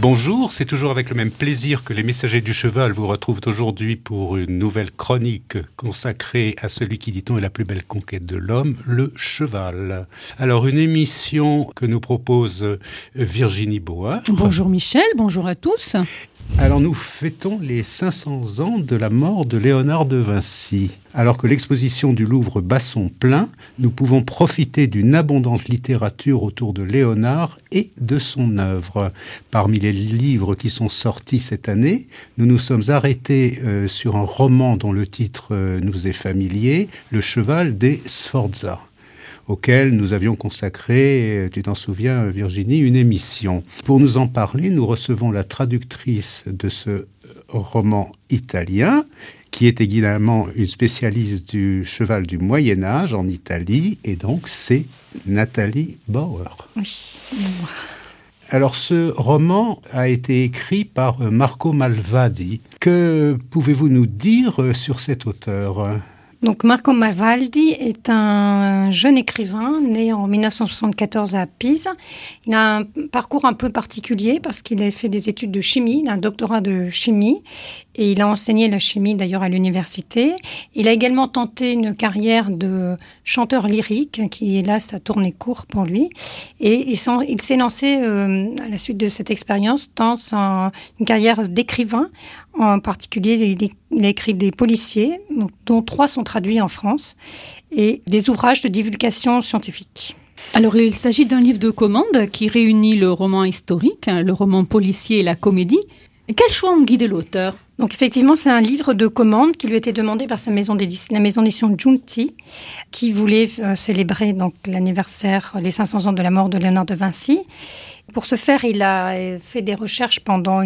Bonjour, c'est toujours avec le même plaisir que les Messagers du Cheval vous retrouvent aujourd'hui pour une nouvelle chronique consacrée à celui qui, dit-on, est la plus belle conquête de l'homme, le cheval. Alors, une émission que nous propose Virginie Board. Bonjour Michel, bonjour à tous. Alors nous fêtons les 500 ans de la mort de Léonard de Vinci. Alors que l'exposition du Louvre bat son plein, nous pouvons profiter d'une abondante littérature autour de Léonard et de son œuvre. Parmi les livres qui sont sortis cette année, nous nous sommes arrêtés sur un roman dont le titre nous est familier, Le Cheval des Sforza, auquel nous avions consacré, tu t'en souviens Virginie, une émission. Pour nous en parler, nous recevons la traductrice de ce roman italien, qui est également une spécialiste du cheval du Moyen-Âge en Italie, et donc c'est Nathalie Bauer. Oui, c'est moi. Alors ce roman a été écrit par Marco Malvadi. Que pouvez-vous nous dire sur cet auteur ? Donc Marco Malvadi est un jeune écrivain né en 1974 à Pise. Il a un parcours un peu particulier parce qu'il a fait des études de chimie, il a un doctorat de chimie et il a enseigné la chimie d'ailleurs à l'université. Il a également tenté une carrière de chanteur lyrique qui, hélas, a tourné court pour lui. Et il s'est lancé à la suite de cette expérience dans une carrière d'écrivain. En particulier, il a écrit des policiers, dont 3 sont traduits en France, et des ouvrages de divulgation scientifique. Alors, il s'agit d'un livre de commande qui réunit le roman historique, le roman policier et la comédie. Quel choix ont guidé l'auteur ? Donc effectivement, c'est un livre de commande qui lui a été demandé par sa maison d'édition, la maison d'édition Giunti, qui voulait célébrer donc l'anniversaire, les 500 ans de la mort de Léonard de Vinci. Pour ce faire, il a fait des recherches pendant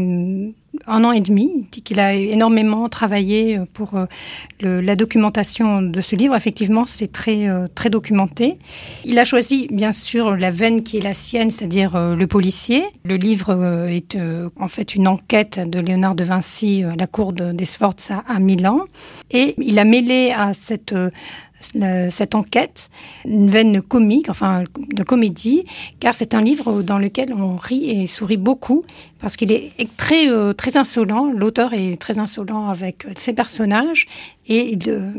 un an et demi. Il dit qu'il a énormément travaillé pour la documentation de ce livre. Effectivement, c'est très documenté. Il a choisi, bien sûr, la veine qui est la sienne, c'est-à-dire le policier. Le livre est en fait une enquête de Léonard de Vinci à la cour des Sforza à Milan. Et il a mêlé à cette enquête, une veine comique, enfin de comédie, car c'est un livre dans lequel on rit et sourit beaucoup, parce qu'il est très insolent. L'auteur est très insolent avec ses personnages, et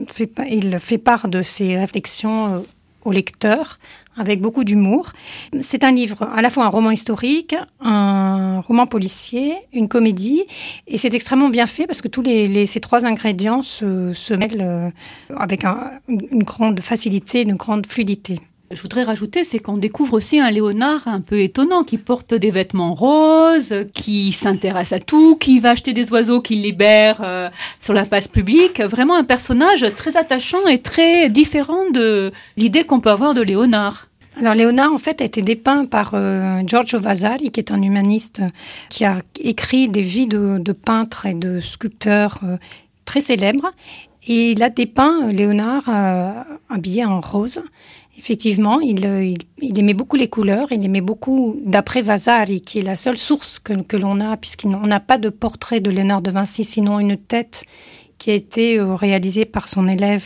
il fait part de ses réflexions au lecteur, avec beaucoup d'humour. C'est un livre, à la fois un roman historique, un roman policier, une comédie, et c'est extrêmement bien fait parce que tous ces 3 ingrédients se mêlent avec une grande facilité, une grande fluidité. Je voudrais rajouter, c'est qu'on découvre aussi un Léonard un peu étonnant, qui porte des vêtements roses, qui s'intéresse à tout, qui va acheter des oiseaux, qui libère sur la place publique. Vraiment un personnage très attachant et très différent de l'idée qu'on peut avoir de Léonard. Alors Léonard, en fait, a été dépeint par Giorgio Vasari, qui est un humaniste qui a écrit des vies de peintres et de sculpteurs très célèbres. Et il a dépeint Léonard habillé en rose. Effectivement, il aimait beaucoup les couleurs, il aimait beaucoup, d'après Vasari, qui est la seule source que l'on a, puisqu'on n'a pas de portrait de Léonard de Vinci, sinon une tête qui a été réalisée par son élève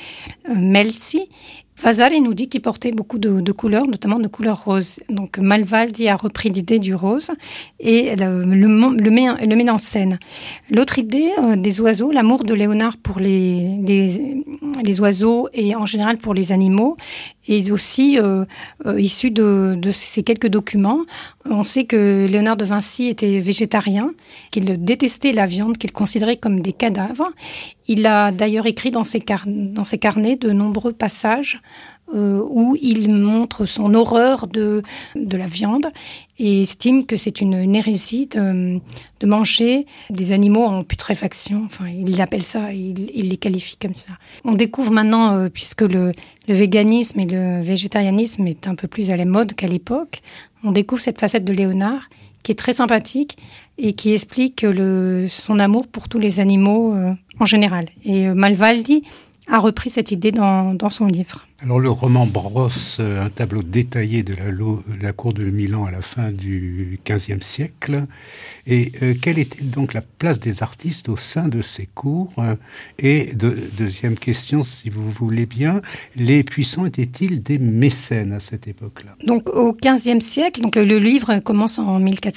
Melzi. Vasari nous dit qu'il portait beaucoup de couleurs, notamment de couleurs roses. Donc Malvadi a repris l'idée du rose et le met en scène. L'autre idée des oiseaux, l'amour de Léonard pour les oiseaux et en général pour les animaux, est aussi issu de ces quelques documents. On sait que Léonard de Vinci était végétarien, qu'il détestait la viande, qu'il considérait comme des cadavres. Il a d'ailleurs écrit dans ses carnets de nombreux passages où il montre son horreur de la viande et estime que c'est une hérésie de manger des animaux en putréfaction. Enfin, il appelle ça, il les qualifie comme ça. On découvre maintenant, puisque le véganisme et le végétarianisme est un peu plus à la mode qu'à l'époque, on découvre cette facette de Léonard qui est très sympathique et qui explique son amour pour tous les animaux en général. Et Malvadi a repris cette idée dans son livre. Alors le roman brosse un tableau détaillé de la cour de Milan à la fin du XVe siècle. Et quelle était donc la place des artistes au sein de ces cours ? Et deuxième question, si vous voulez bien, les puissants étaient-ils des mécènes à cette époque-là ? Donc au XVe siècle, donc le livre commence en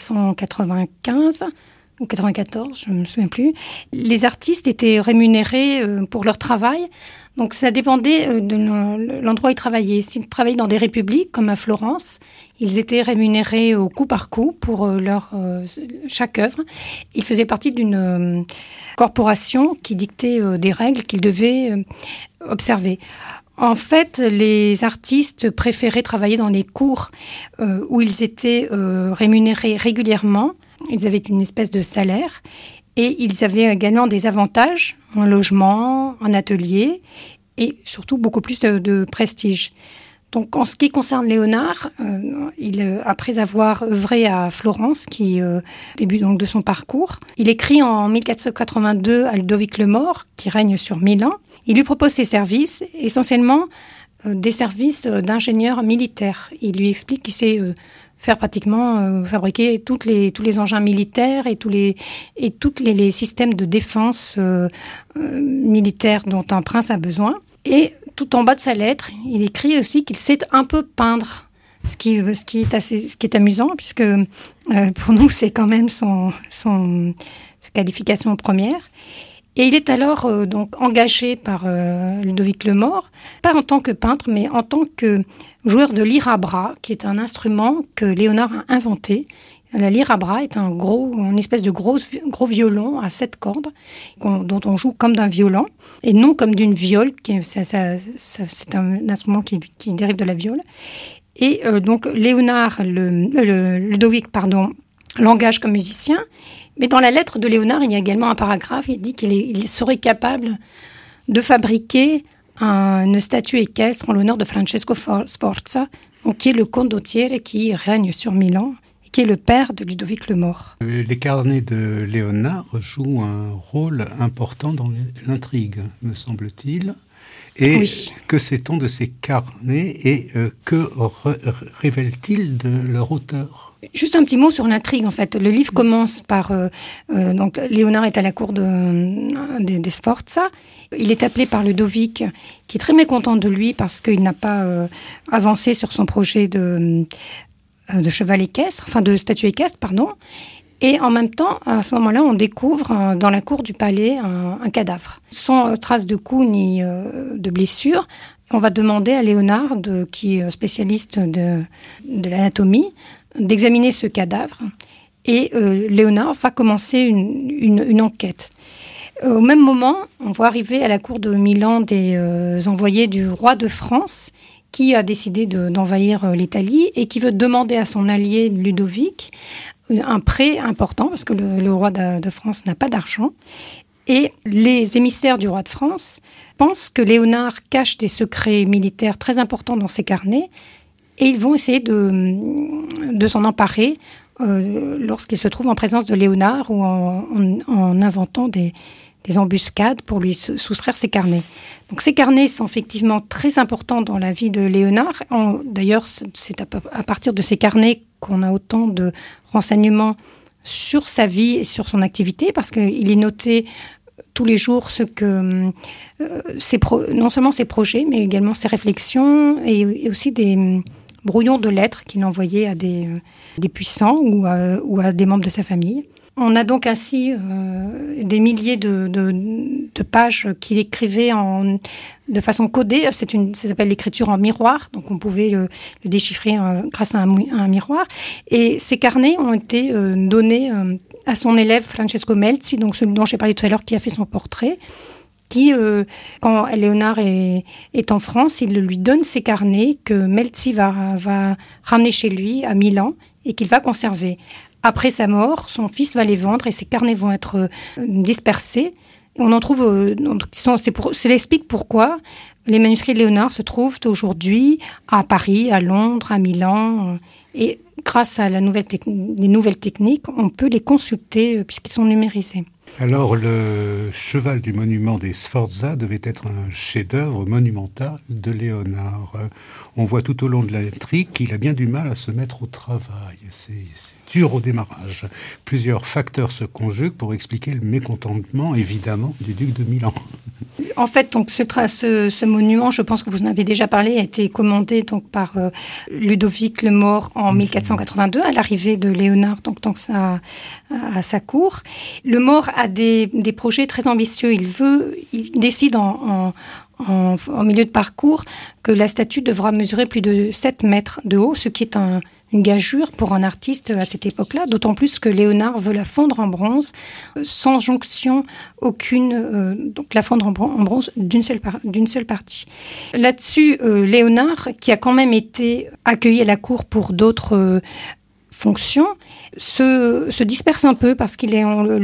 1495 ou 94, je ne me souviens plus. Les artistes étaient rémunérés pour leur travail. Donc ça dépendait de l'endroit où ils travaillaient. S'ils travaillaient dans des républiques, comme à Florence, ils étaient rémunérés au coup par coup pour chaque œuvre. Ils faisaient partie d'une corporation qui dictait des règles qu'ils devaient observer. En fait, les artistes préféraient travailler dans les cours où ils étaient rémunérés régulièrement. Ils avaient une espèce de salaire et ils avaient également des avantages en logement, en atelier et surtout beaucoup plus de prestige. Donc, en ce qui concerne Léonard, après avoir œuvré à Florence, début donc de son parcours, il écrit en 1482 à Ludovic le Mort, qui règne sur Milan. Il lui propose ses services, essentiellement des services d'ingénieur militaire. Il lui explique qu'il sait faire pratiquement fabriquer tous les engins militaires et tous les systèmes de défense militaire dont un prince a besoin. Et tout en bas de sa lettre, il écrit aussi qu'il sait un peu peindre, ce qui est amusant, puisque pour nous, c'est quand même sa qualification première. Et il est alors donc engagé par Ludovic le Mort, pas en tant que peintre, mais en tant que joueur de lyre à bras, qui est un instrument que Léonard a inventé. La lyre à bras est une espèce de gros violon à 7 cordes dont on joue comme d'un violon et non comme d'une viole. C'est un instrument qui dérive de la viole. Et donc Ludovic l'engage comme musicien. Mais dans la lettre de Léonard, il y a également un paragraphe. Il dit qu'il serait capable de fabriquer une statue équestre en l'honneur de Francesco Sforza, qui est le condottiere qui règne sur Milan, et qui est le père de Ludovic le Mort. Les carnets de Léonard jouent un rôle important dans l'intrigue, me semble-t-il. Et oui. Que sait-on de ces carnets et que révèlent-ils de leur auteur ? Juste un petit mot sur l'intrigue, en fait. Le livre commence par... donc, Léonard est à la cour des Sforza. Il est appelé par Ludovic, qui est très mécontent de lui parce qu'il n'a pas avancé sur son projet de cheval équestre, enfin de statue équestre, pardon. Et en même temps, à ce moment-là, on découvre dans la cour du palais un cadavre, sans trace de coups ni de blessures. On va demander à Léonard, qui est spécialiste de l'anatomie, d'examiner ce cadavre. Et Léonard va commencer une enquête. Au même moment, on voit arriver à la cour de Milan des envoyés du roi de France qui a décidé d'envahir l'Italie et qui veut demander à son allié Ludovic un prêt important parce que le roi de France n'a pas d'argent. Et les émissaires du roi de France pensent que Léonard cache des secrets militaires très importants dans ses carnets et ils vont essayer de s'en emparer lorsqu'ils se trouvent en présence de Léonard ou en inventant des embuscades pour lui soustraire ses carnets. Donc ces carnets sont effectivement très importants dans la vie de Léonard. D'ailleurs, c'est à partir de ces carnets qu'on a autant de renseignements sur sa vie et sur son activité, parce qu'il est noté tous les jours non seulement ses projets, mais également ses réflexions et aussi des brouillons de lettres qu'il envoyait à des puissants ou à des membres de sa famille. On a donc ainsi des milliers de pages qu'il écrivait de façon codée. Ça s'appelle l'écriture en miroir, donc on pouvait le déchiffrer grâce à un miroir. Et ces carnets ont été donnés à son élève Francesco Melzi, donc celui dont j'ai parlé tout à l'heure, qui a fait son portrait, qui, quand Léonard est en France, il lui donne ces carnets que Melzi va ramener chez lui à Milan et qu'il va conserver. Après sa mort, son fils va les vendre et ces carnets vont être dispersés. On en trouve, cela explique pourquoi les manuscrits de Léonard se trouvent aujourd'hui à Paris, à Londres, à Milan. Et grâce à les nouvelles techniques, on peut les consulter puisqu'ils sont numérisés. Alors, le cheval du monument des Sforza devait être un chef-d'œuvre monumental de Léonard. On voit tout au long de l'intrigue qu'il a bien du mal à se mettre au travail. C'est dur au démarrage. Plusieurs facteurs se conjuguent pour expliquer le mécontentement, évidemment, du duc de Milan. En fait, donc, ce monument, je pense que vous en avez déjà parlé, a été commandé donc, par Ludovic le Mort en 1482, à l'arrivée de Léonard donc à sa cour. Le Mort a des projets très ambitieux. Il décide en milieu de parcours que la statue devra mesurer plus de 7 mètres de haut, ce qui est une gageure pour un artiste à cette époque-là, d'autant plus que Léonard veut la fondre en bronze, sans jonction aucune, donc la fondre en bronze d'une seule partie. Là-dessus, Léonard, qui a quand même été accueilli à la cour pour d'autres fonctions, se disperse un peu parce qu'il est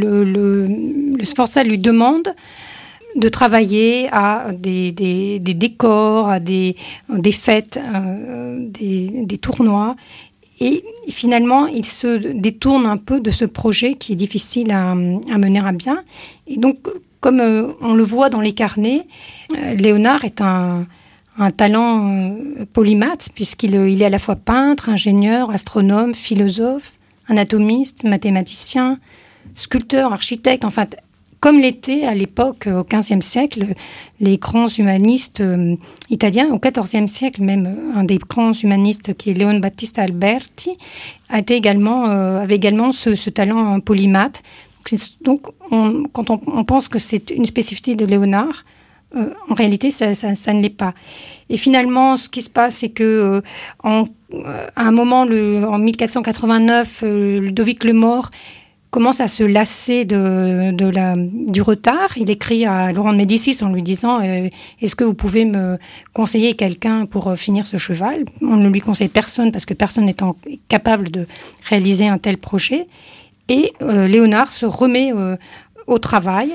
le Sforza lui demande de travailler à des décors, à des fêtes, des tournois. Et finalement, il se détourne un peu de ce projet qui est difficile à mener à bien. Et donc, comme on le voit dans les carnets, Léonard est un talent polymathe, puisqu'il est à la fois peintre, ingénieur, astronome, philosophe, anatomiste, mathématicien, sculpteur, architecte, enfin, comme l'était à l'époque, au XVe siècle, les grands humanistes italiens, au XIVe siècle même, un des grands humanistes qui est Leon Battista Alberti, avait également ce talent polymathe. Donc, quand on pense que c'est une spécificité de Léonard, en réalité, ça ne l'est pas. Et finalement, ce qui se passe, c'est que à un moment, en 1489, Ludovic le Mort commence à se lasser du retard. Il écrit à Laurent de Médicis en lui disant est-ce que vous pouvez me conseiller quelqu'un pour finir ce cheval ? On ne lui conseille personne parce que personne n'est capable de réaliser un tel projet. Et Léonard se remet au travail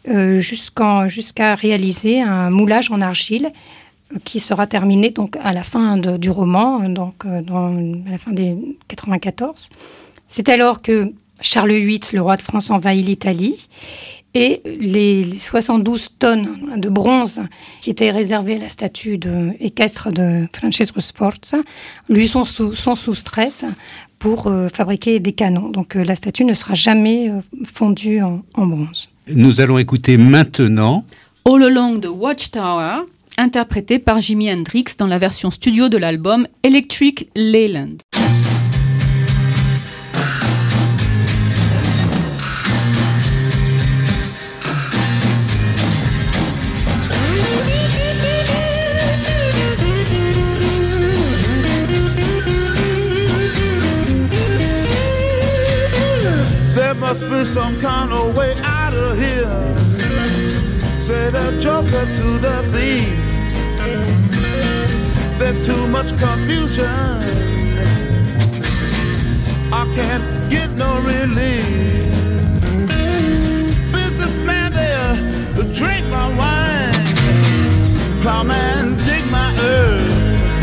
jusqu'à réaliser un moulage en argile qui sera terminé donc à la fin du roman, donc à la fin des 94. C'est alors que Charles VIII, le roi de France, envahit l'Italie et les 72 tonnes de bronze qui étaient réservées à la statue équestre de Francesco Sforza lui sont soustraites pour fabriquer des canons. Donc la statue ne sera jamais fondue en bronze. Nous allons écouter maintenant All Along the Watchtower, interprété par Jimi Hendrix dans la version studio de l'album Electric Leyland. Must be some kind of way out of here, said a joker to the thief. There's too much confusion, I can't get no relief. Businessman there, drink my wine. Plowman, dig my earth.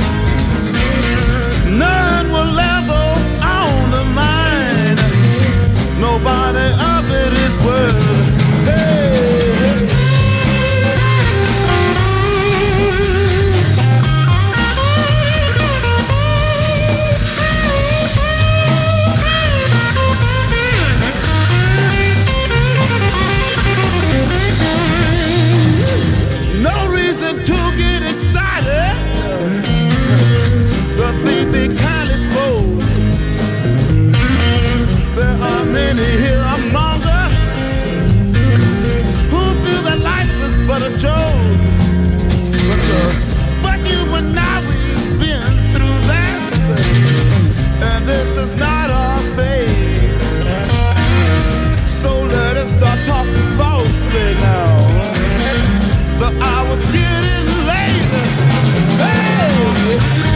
None will ever own the mine. Nobody of it is worth. Hey. No reason to get excited. The thief be kindly spoke. There are many here among us who feel that life is but a joke. But you and I, we've been through that, and this is not our fate. So let us start talking falsely now. The hour's getting late. Hey!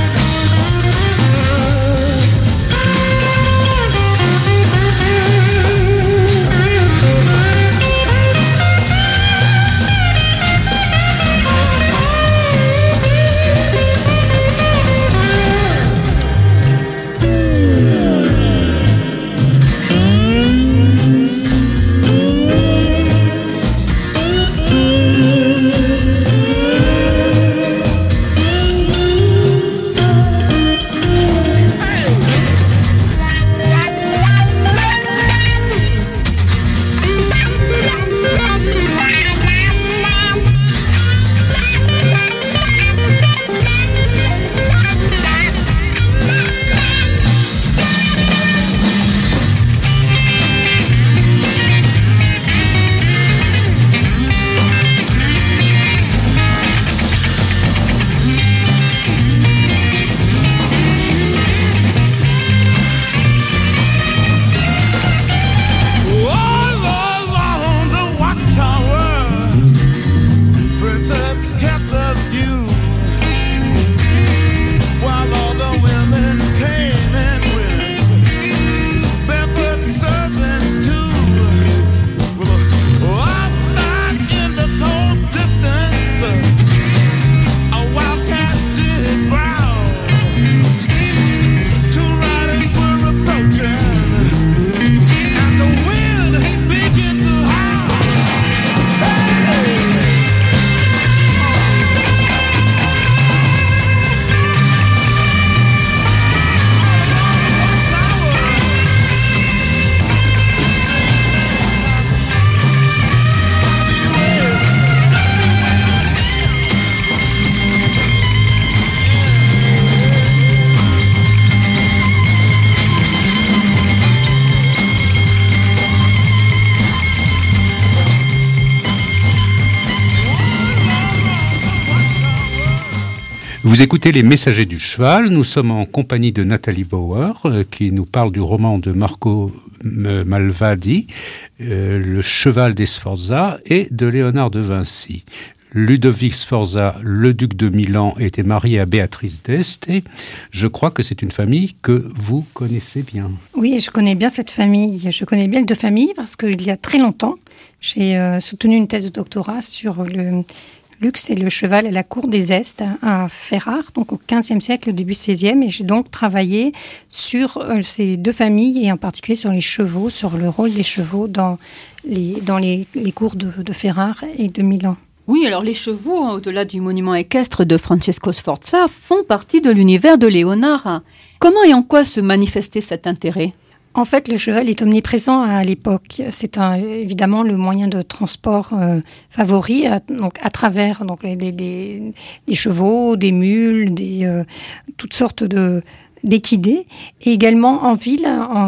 Vous écoutez Les Messagers du Cheval. Nous sommes en compagnie de Nathalie Bauer qui nous parle du roman de Marco Malvadi, Le Cheval des Sforza, et de Léonard de Vinci. Ludovic Sforza, le duc de Milan, était marié à Béatrice d'Este. Et je crois que c'est une famille que vous connaissez bien. Oui, je connais bien cette famille. Je connais bien les deux familles parce qu'il y a très longtemps, j'ai soutenu une thèse de doctorat sur le luxe et le cheval à la cour des Estes à Ferrare, donc au XVe siècle, au début XVIe. Et j'ai donc travaillé sur ces deux familles et en particulier sur les chevaux, sur le rôle des chevaux dans les cours de Ferrare et de Milan. Oui, alors les chevaux, au-delà du monument équestre de Francesco Sforza, font partie de l'univers de Léonard. Comment et en quoi se manifestait cet intérêt ? En fait, le cheval est omniprésent à l'époque. C'est évidemment le moyen de transport favori, à travers des chevaux, des mules, toutes sortes d'équidés. Et également en ville,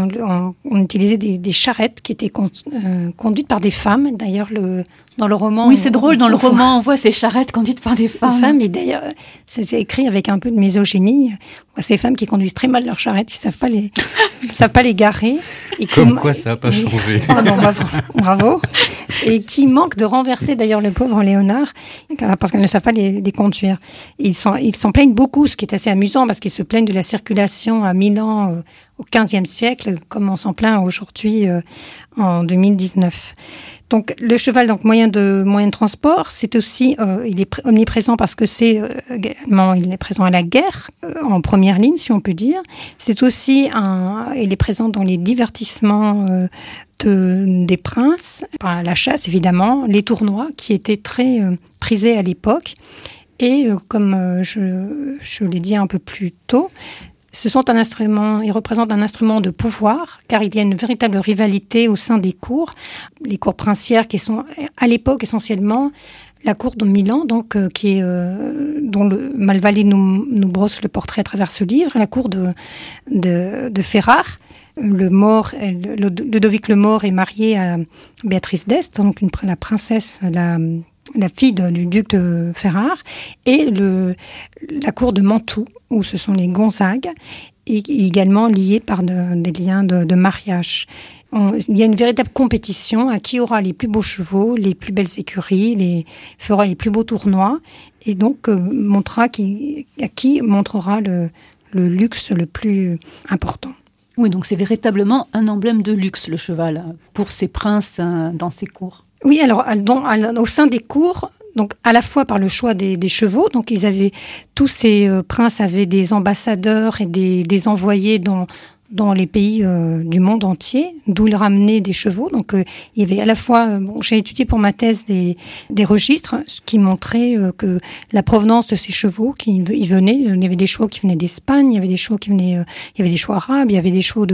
on utilisait des charrettes qui étaient conduites par des femmes. D'ailleurs, dans le roman... Oui, c'est drôle, dans le roman, on voit ces charrettes conduites par des femmes. Et d'ailleurs, c'est écrit avec un peu de misogynie. On voit ces femmes qui conduisent très mal leurs charrettes, qui ne savent pas les garer. Et Comme quoi ça n'a pas changé. Oh non, bravo. Et qui manquent de renverser d'ailleurs le pauvre Léonard, parce qu'elles ne savent pas les conduire. Ils s'en plaignent beaucoup, ce qui est assez amusant, parce qu'ils se plaignent de la circulation à Milan au XVe siècle, comme on s'en plaint aujourd'hui en 2019. Donc le cheval, donc moyen de transport, c'est aussi il est omniprésent parce que également il est présent à la guerre en première ligne, si on peut dire. C'est aussi il est présent dans les divertissements des princes, la chasse évidemment, les tournois qui étaient très prisés à l'époque. Et comme je l'ai dit un peu plus tôt, il représente un instrument de pouvoir, car il y a une véritable rivalité au sein des cours. Les cours princières qui sont, à l'époque, essentiellement la cour de Milan, donc, dont Malvadi nous brosse le portrait à travers ce livre, la cour de Ferrare. Ludovic le Mort est marié à Béatrice d'Este, donc la princesse, la fille du duc de Ferrare, et la cour de Mantoue, où ce sont les Gonzague, et également liés par des liens de mariage. Il y a une véritable compétition à qui aura les plus beaux chevaux, les plus belles écuries, fera les plus beaux tournois, et donc à qui montrera le luxe le plus important. Oui, donc c'est véritablement un emblème de luxe, le cheval, pour ces princes dans ces cours. Oui, alors au sein des cours, donc à la fois par le choix des chevaux, donc tous ces princes avaient des ambassadeurs et des envoyés dans les pays du monde entier, d'où ils ramenaient des chevaux. Donc il y avait à la fois, j'ai étudié pour ma thèse des registres qui montraient que la provenance de ces chevaux, il y avait des chevaux qui venaient d'Espagne, il y avait des chevaux il y avait des chevaux arabes, il y avait des chevaux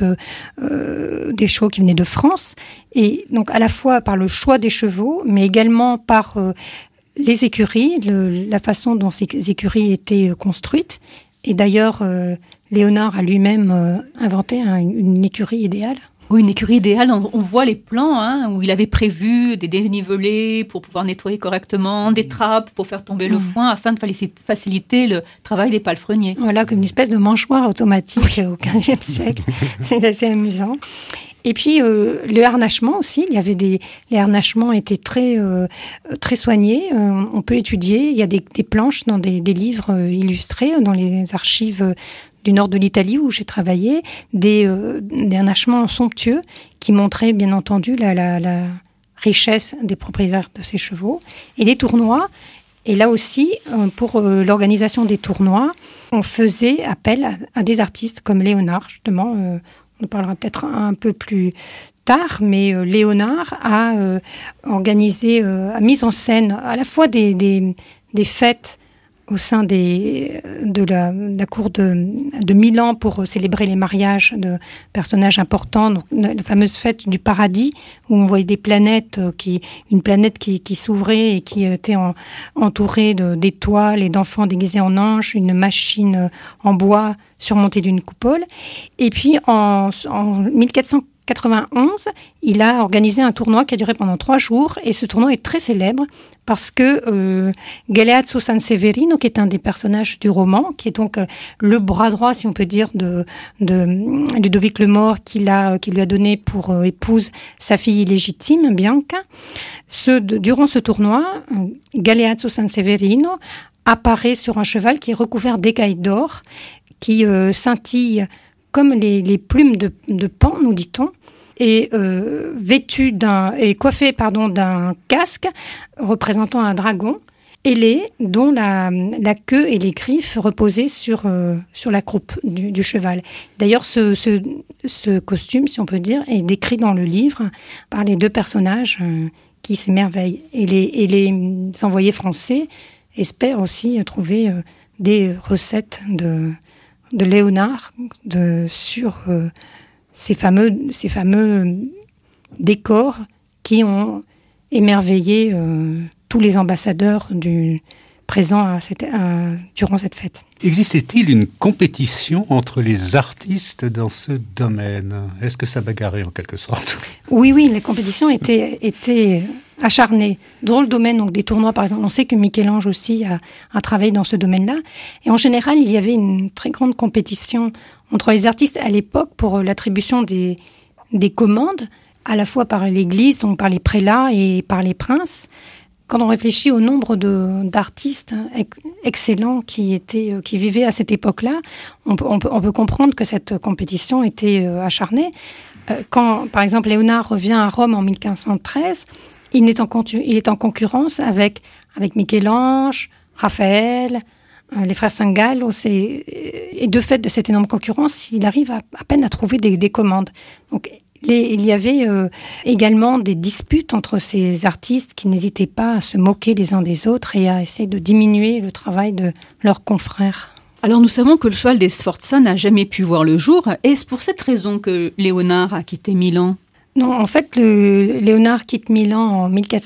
des chevaux qui venaient de France. Et donc à la fois par le choix des chevaux, mais également par les écuries, la façon dont ces écuries étaient construites. Et d'ailleurs, Léonard a lui-même inventé une écurie idéale. Oui, une écurie idéale, on voit les plans où il avait prévu des dénivelés pour pouvoir nettoyer correctement, des trappes pour faire tomber le foin afin de faciliter le travail des palefreniers. Voilà, comme une espèce de manchoir automatique au XVe siècle. C'est assez amusant. Et puis le harnachement aussi, les harnachements étaient très très soignés. On peut étudier, il y a des planches dans des livres illustrés dans les archives du nord de l'Italie où j'ai travaillé, des harnachements somptueux qui montraient bien entendu la richesse des propriétaires de ces chevaux. Et les tournois, et là aussi, pour l'organisation des tournois, on faisait appel à des artistes comme Léonard, justement. On en parlera peut-être un peu plus tard, mais Léonard a mis en scène à la fois des fêtes au sein de la cour de Milan pour célébrer les mariages de personnages importants, donc la fameuse fête du paradis où on voyait des planètes, une planète qui s'ouvrait et qui était entourée d'étoiles et d'enfants déguisés en anges, une machine en bois surmontée d'une coupole. Et puis en 1400 91, il a organisé un tournoi qui a duré pendant 3 jours. Et ce tournoi est très célèbre parce que Galeazzo Sanseverino, qui est un des personnages du roman, qui est donc le bras droit, si on peut dire, de Ludovic le Mort, qui lui a donné pour épouse sa fille illégitime, Bianca. Durant ce tournoi, Galeazzo Sanseverino apparaît sur un cheval qui est recouvert d'écailles d'or, qui scintille comme les plumes de Pan, nous dit-on, et coiffé d'un casque représentant un dragon ailé dont la queue et les griffes reposaient sur la croupe du cheval. D'ailleurs, ce costume, si on peut dire, est décrit dans le livre par les 2 personnages qui s'émerveillent. Et les envoyés français espèrent aussi trouver des recettes de Léonard sur ces fameux décors qui ont émerveillé tous les ambassadeurs présents durant cette fête. Existait-il une compétition entre les artistes dans ce domaine ? Est-ce que ça bagarrait en quelque sorte ? Oui, les compétitions étaient acharnées. Dans le domaine donc, des tournois, par exemple, on sait que Michel-Ange aussi a travaillé dans ce domaine-là. Et en général, il y avait une très grande compétition entre les artistes à l'époque pour l'attribution des commandes, à la fois par l'Église, donc par les prélats et par les princes. Quand on réfléchit au nombre d'artistes excellents qui vivaient à cette époque-là, on peut comprendre que cette compétition était acharnée. Quand, par exemple, Léonard revient à Rome en 1513, il est en concurrence avec Michel-Ange, Raphaël, les frères Saint-Gall. Et de fait de cette énorme concurrence, il arrive à peine à trouver des commandes. Donc, il y avait également des disputes entre ces artistes qui n'hésitaient pas à se moquer les uns des autres et à essayer de diminuer le travail de leurs confrères. Alors nous savons que le cheval des Sforza n'a jamais pu voir le jour. Est-ce pour cette raison que Léonard a quitté Milan ? Non, en fait, Léonard quitte Milan en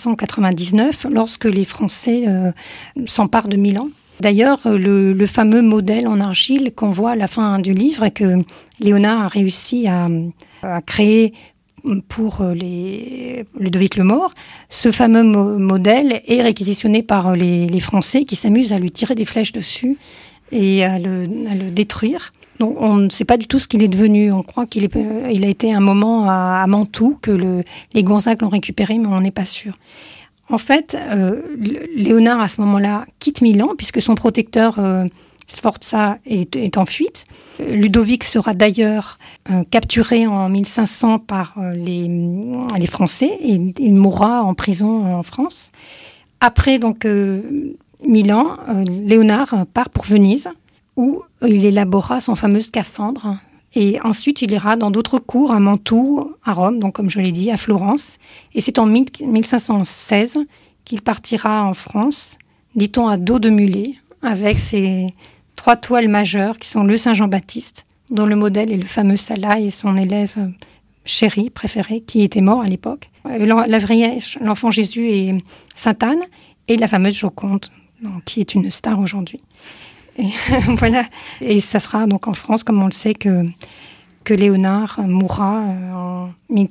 1499 lorsque les Français s'emparent de Milan. D'ailleurs, le fameux modèle en argile qu'on voit à la fin du livre et que Léonard a réussi à créer pour Ludovic le Mort, ce fameux modèle est réquisitionné par les Français qui s'amusent à lui tirer des flèches dessus et à le détruire. Donc on ne sait pas du tout ce qu'il est devenu. On croit qu'il a été un moment à Mantoue, que les Gonzague l'ont récupéré, mais on n'est pas sûr. En fait, Léonard, à ce moment-là, quitte Milan, puisque son protecteur Sforza est en fuite. Ludovic sera d'ailleurs capturé en 1500 par les Français et il mourra en prison en France. Après donc Milan, Léonard part pour Venise, où il élabora son fameux scaphandre. Et ensuite, il ira dans d'autres cours, à Mantoue, à Rome, donc comme je l'ai dit, à Florence. Et c'est en 1516 qu'il partira en France, dit-on à dos de mulet, avec ses 3 toiles majeures qui sont le Saint-Jean-Baptiste, dont le modèle est le fameux Salah et son élève chéri, préféré, qui était mort à l'époque. La Vierge, l'enfant Jésus et Sainte-Anne, et la fameuse Joconde, qui est une star aujourd'hui. Et voilà. Et ça sera donc en France, comme on le sait, que Léonard mourra en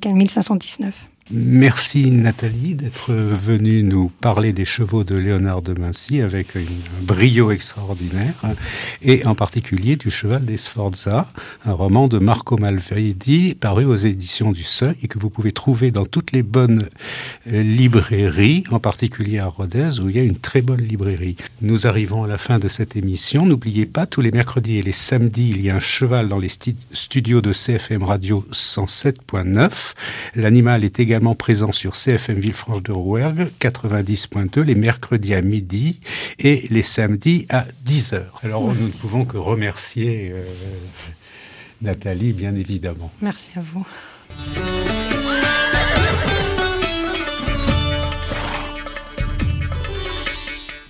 1519. Merci Nathalie d'être venue nous parler des chevaux de Léonard de Vinci avec un brio extraordinaire et en particulier du cheval des Sforza, un roman de Marco Malvedi paru aux éditions du Seuil et que vous pouvez trouver dans toutes les bonnes librairies, en particulier à Rodez où il y a une très bonne librairie. Nous arrivons à la fin de cette émission. N'oubliez pas, tous les mercredis et les samedis, il y a un cheval dans les studios de CFM Radio 107.9. L'animal est également présent sur CFM Villefranche de Rouergue 90.2 les mercredis à midi et les samedis à 10h. Alors nous ne pouvons que remercier Nathalie, bien évidemment. Merci à vous.